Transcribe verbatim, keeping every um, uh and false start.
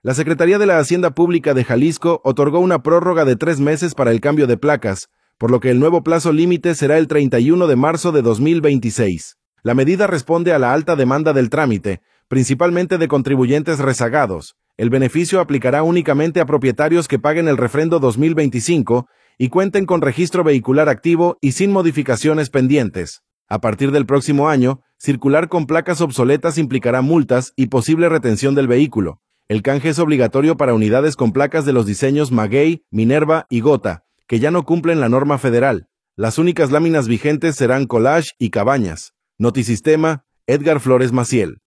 La Secretaría de la Hacienda Pública de Jalisco otorgó una prórroga de tres meses para el cambio de placas, por lo que el nuevo plazo límite será el treinta y uno de marzo de dos mil veintiséis. La medida responde a la alta demanda del trámite, principalmente de contribuyentes rezagados. El beneficio aplicará únicamente a propietarios que paguen el refrendo dos mil veinticinco y cuenten con registro vehicular activo y sin modificaciones pendientes. A partir del próximo año, circular con placas obsoletas implicará multas y posible retención del vehículo. El canje es obligatorio para unidades con placas de los diseños Maguey, Minerva y Gota, que ya no cumplen la norma federal. Las únicas láminas vigentes serán Collage y Cabañas. Notisistema, Edgar Flores Maciel.